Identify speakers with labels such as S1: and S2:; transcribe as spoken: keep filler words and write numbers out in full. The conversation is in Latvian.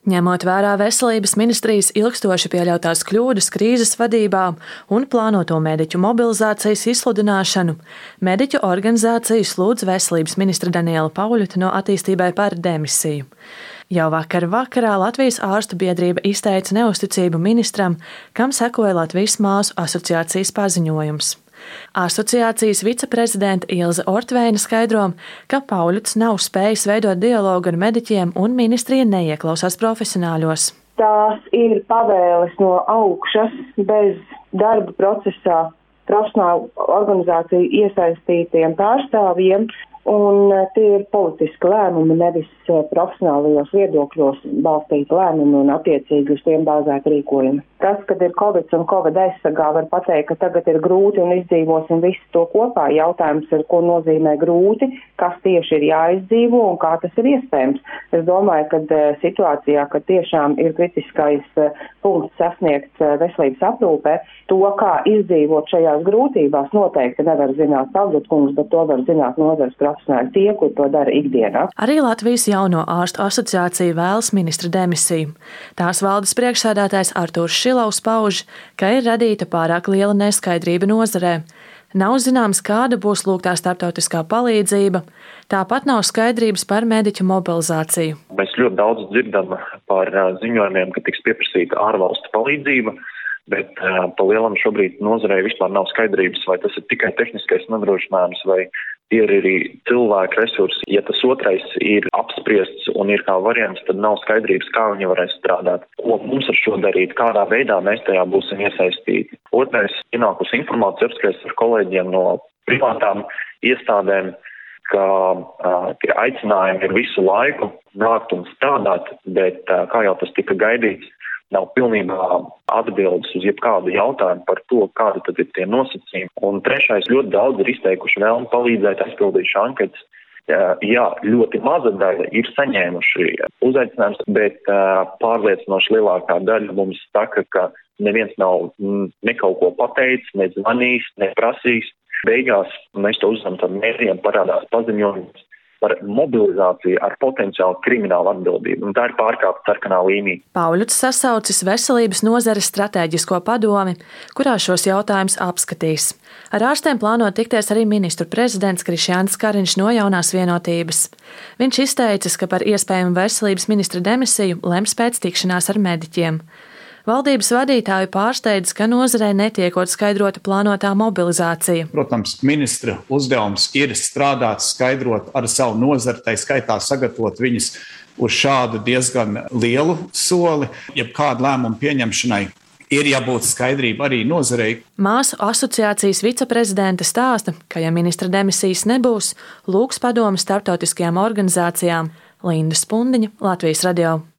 S1: Ņemot vērā veselības ministrijas ilgstoši pieļautās kļūdas krīzes vadībā un plānoto mediķu mobilizācijas izsludināšanu, mediķu organizācijas lūdz veselības ministra Daniela Pauļuta no attīstībai par demisiju. Jau vakar vakarā Latvijas ārstu biedrība izteica neusticību ministram, kam sekoja Latvijas māsu asociācijas paziņojums. Asociācijas viceprezidente Ilze Ortveine skaidro, ka Pauļuts nav spējis veidot dialogu ar mediķiem un ministrija neieklausās profesionāļos.
S2: Tās ir pavēles no augšas bez darba procesā profesionālu organizāciju iesaistītiem pārstāvjiem, un tie ir politiski lēmumi, nevis profesionālajos viedokļos balstīti lēmumi un attiecīgi uz tiem bāzēti rīkojumi. Tas, kad ir Covid un Covid aizsargā, var pateikt, ka tagad ir grūti un izdzīvosim visu to kopā. Jautājums ir, ko nozīmē grūti, kas tieši ir jāizdzīvo un kā tas ir iespējams. Es domāju, ka situācijā, kad tiešām ir kritiskais punkts sasniegts veselības aprūpē, to, kā izdzīvot šajās grūtībās, noteikti nevar zināt Pauļutkungs, bet to var zināt nozares profesionāļi tie, kur to dara ikdienā.
S1: Arī Latvijas jauno ārstu asociācija vēlas ministra demisiju. Tās valdes priekšsēdētājs Artūrs Šilaus pauž, ka ir radīta pārāk liela neskaidrība nozarē. Nav zināms, kāda būs lūgtā starptautiskā palīdzība, tāpat nav skaidrības par mediķu mobilizāciju.
S3: Mēs ļoti daudz dzirdam par ziņojumiem, ka tiks pieprasīta ārvalstu palīdzība, bet uh, pa lielam šobrīd nozarei vispār nav skaidrības, vai tas ir tikai tehniskais nodrošinājums, vai ir arī cilvēku resursi. Ja tas otrais ir apspriests un ir kā variants, tad nav skaidrības, kā viņi varēs strādāt. Ko mums ar šo darīt, kādā veidā mēs tajā būsim iesaistīti. Otrais, ienākus informāciju apspriest ar kolēģiem no privātām iestādēm, ka uh, tie aicinājumi ir visu laiku nākt un strādāt, bet uh, kā jau tas tika gaidīts, nav pilnībā atbildes uz jebkādu jautājumu par to, kāda tad ir tie nosacījumi. Un trešais, ļoti daudz ir izteikuši vēlmi palīdzēt, aizpildījuši anketas. Jā, ļoti maza daļa ir saņēmuši uzaicinājumus, bet pārliecinoši lielākā daļa mums saka, ka neviens nav ne kaut ko pateicis, ne zvanījis, ne prasījis. Beigās mēs to uzzinām, tad mēdījiem parādās paziņojums par mobilizāciju ar potenciālu kriminālu atbildību, un tā ir pārkāpta sarkanā līnija.
S1: Pauļuts sasaucis veselības nozares stratēģisko padomi, kurā šos jautājumus apskatīs. Ar ārstiem plāno tikties arī ministru prezidents Krišjānis Kariņš no Jaunās vienotības. Viņš izteicis, ka par iespējamu veselības ministra demisiju lems pēc tikšanās ar mediķiem. Valdības vadītāju pārsteidz, ka nozarei netiekot skaidrota plānotā mobilizācija.
S4: Protams, ministra uzdevums ir strādāt, skaidrot ar savu nozari, tai skaitā sagatavot viņus uz šādu diezgan lielu soli, jebkādu lēmumu pieņemšanai. Ir jābūt skaidrība arī nozarei.
S1: Māsu asociācijas viceprezidente stāsta, ka ja ministra demisijas nebūs, lūgs padomi starptautiskajām organizācijām. Linda Spundiņa, Latvijas radio.